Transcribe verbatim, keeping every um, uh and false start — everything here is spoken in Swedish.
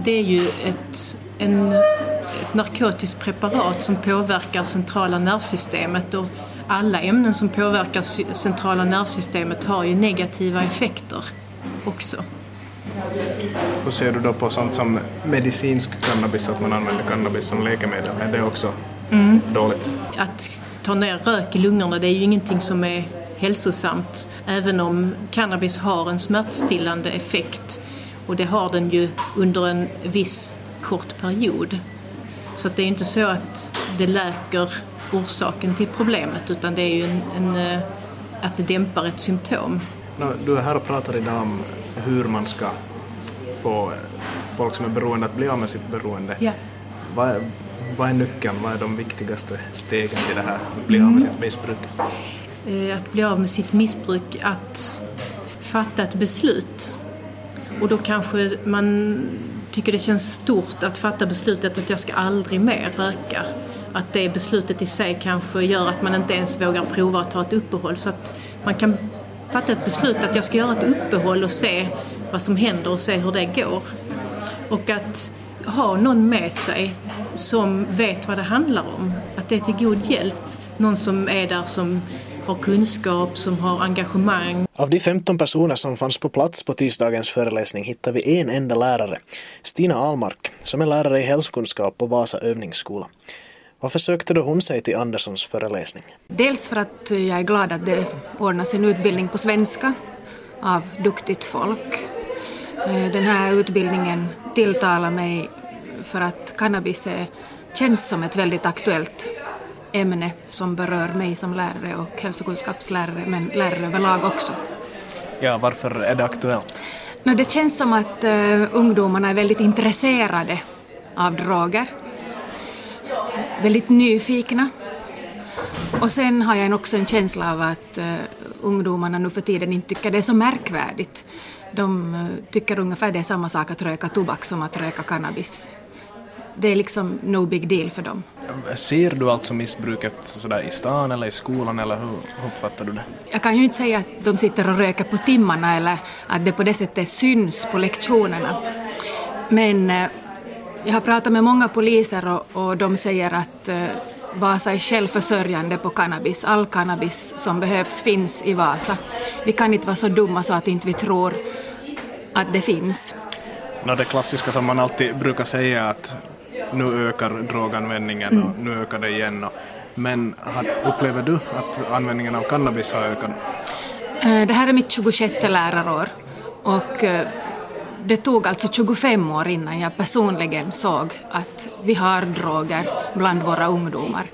det är ju ett, en, ett narkotiskt preparat som påverkar centrala nervsystemet, och alla ämnen som påverkar centrala nervsystemet har ju negativa effekter också. Hur ser du då på sånt som medicinsk cannabis, att man använder cannabis som läkemedel? Är det också mm. dåligt? Att ta ner rök i lungorna, det är ju ingenting som är hälsosamt, även om cannabis har en smärtstillande effekt, och det har den ju under en viss kort period. Så att det är inte så att det läker orsaken till problemet, utan det är ju en, en, att det dämpar ett symptom. Du är här och pratar idag om hur man ska få folk som är beroende att bli av med sitt beroende. Ja. Vad är, vad är nyckeln? Vad är de viktigaste stegen till det här, att bli av med sitt missbruk? Att bli av med sitt missbruk, att fatta ett beslut. Och då kanske man tycker det känns stort att fatta beslutet att jag ska aldrig mer röka. Att det beslutet i sig kanske gör att man inte ens vågar prova att ta ett uppehåll. Så att man kan fatta ett beslut att jag ska göra ett uppehåll och se vad som händer och se hur det går. Och att ha någon med sig som vet vad det handlar om. Att det är till god hjälp. Någon som är där som har kunskap, som har engagemang. Av de femton personer som fanns på plats på tisdagens föreläsning hittar vi en enda lärare, Stina Almark, som är lärare i hälsokunskap på Vasa övningsskola. Varför sökte då hon sig till Anderssons föreläsning? Dels för att jag är glad att det ordnas en utbildning på svenska av duktigt folk. Den här utbildningen tilltalar mig för att cannabis är, känns som ett väldigt aktuellt ämne som berör mig som lärare och hälsokunskapslärare, men lärare överlag också. Ja, varför är det aktuellt? No, det känns som att uh, ungdomarna är väldigt intresserade av droger. Väldigt nyfikna. Och sen har jag också en känsla av att uh, ungdomarna nu för tiden inte tycker det är så märkvärdigt. De uh, tycker ungefär det är samma sak att röka tobak som att röka cannabis. Det är liksom no big deal för dem. Ser du alltså missbruket sådär i stan eller i skolan, eller hur uppfattar du det? Jag kan ju inte säga att de sitter och röker på timmarna eller att det på det sättet syns på lektionerna. Men eh, jag har pratat med många poliser och, och de säger att eh, Vasa är självförsörjande på cannabis. All cannabis som behövs finns i Vasa. Vi kan inte vara så dumma så att inte vi tror att det finns. No, det klassiska som man alltid brukar säga är att nu ökar droganvändningen mm. och nu ökar det igen. Men upplever du att användningen av cannabis har ökat? Det här är mitt tjugosjätte lärarår och det tog alltså tjugofem år innan jag personligen såg att vi har droger bland våra ungdomar.